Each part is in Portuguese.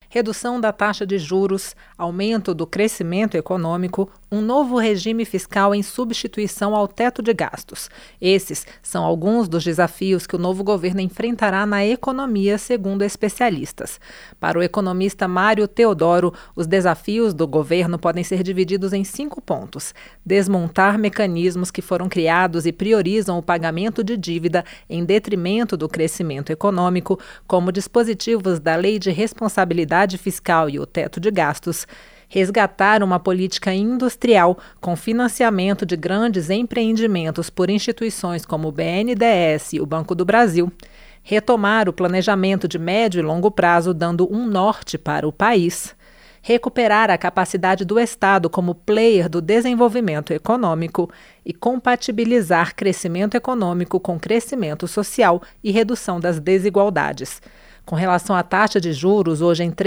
redução da taxa de juros, aumento do crescimento econômico, um novo regime fiscal em substituição ao teto de gastos. Esses são alguns dos desafios que o novo governo enfrentará na economia, segundo especialistas. Para o economista Mário Teodoro, os desafios do governo podem ser divididos em 5 pontos. Desmontar mecanismos que foram criados e priorizam o pagamento de dívida em detrimento do crescimento econômico, como dispositivos da Lei de Responsabilidade Fiscal e o teto de gastos. Resgatar uma política industrial com financiamento de grandes empreendimentos por instituições como o BNDES e o Banco do Brasil. Retomar o planejamento de médio e longo prazo, dando um norte para o país. Recuperar a capacidade do Estado como player do desenvolvimento econômico e compatibilizar crescimento econômico com crescimento social e redução das desigualdades. Com relação à taxa de juros, hoje em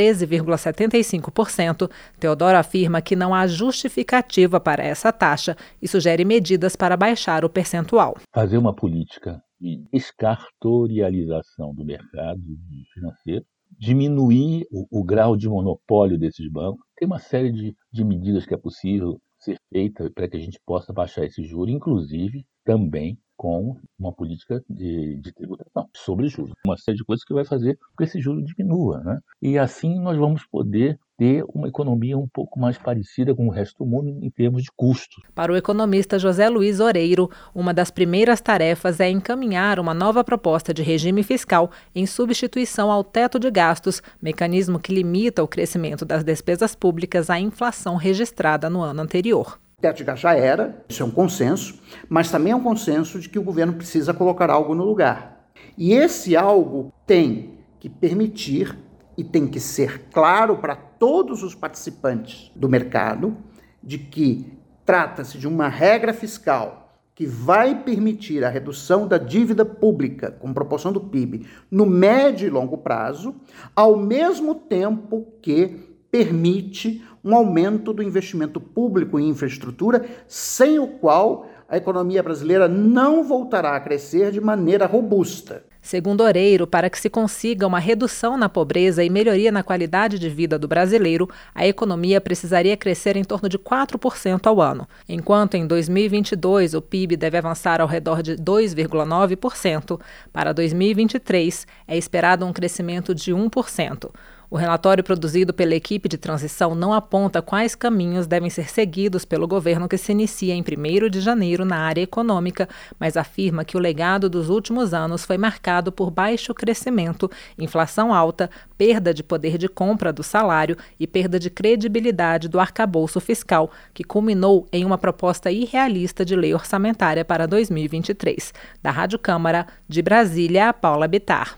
13,75%, Teodoro afirma que não há justificativa para essa taxa e sugere medidas para baixar o percentual. Fazer uma política de descartorialização do mercado financeiro, diminuir o grau de monopólio desses bancos. Tem uma série de medidas que é possível ser feita para que a gente possa baixar esse juro, inclusive também com uma política de tributação sobre juros. Uma série de coisas que vai fazer com que esse juro diminua, né? E assim nós vamos poder ter uma economia um pouco mais parecida com o resto do mundo em termos de custos. Para o economista José Luiz Oreiro, uma das primeiras tarefas é encaminhar uma nova proposta de regime fiscal em substituição ao teto de gastos, mecanismo que limita o crescimento das despesas públicas à inflação registrada no ano anterior. O teto de gastos já era, isso é um consenso, mas também é um consenso de que o governo precisa colocar algo no lugar. E esse algo tem que permitir e tem que ser claro para todos os participantes do mercado de que trata-se de uma regra fiscal que vai permitir a redução da dívida pública com proporção do PIB no médio e longo prazo, ao mesmo tempo que permite um aumento do investimento público em infraestrutura, sem o qual a economia brasileira não voltará a crescer de maneira robusta. Segundo Oreiro, para que se consiga uma redução na pobreza e melhoria na qualidade de vida do brasileiro, a economia precisaria crescer em torno de 4% ao ano, enquanto em 2022 o PIB deve avançar ao redor de 2,9%. Para 2023, é esperado um crescimento de 1%. O relatório produzido pela equipe de transição não aponta quais caminhos devem ser seguidos pelo governo que se inicia em 1º de janeiro na área econômica, mas afirma que o legado dos últimos anos foi marcado por baixo crescimento, inflação alta, perda de poder de compra do salário e perda de credibilidade do arcabouço fiscal, que culminou em uma proposta irrealista de lei orçamentária para 2023. Da Rádio Câmara, de Brasília, Paula Bittar.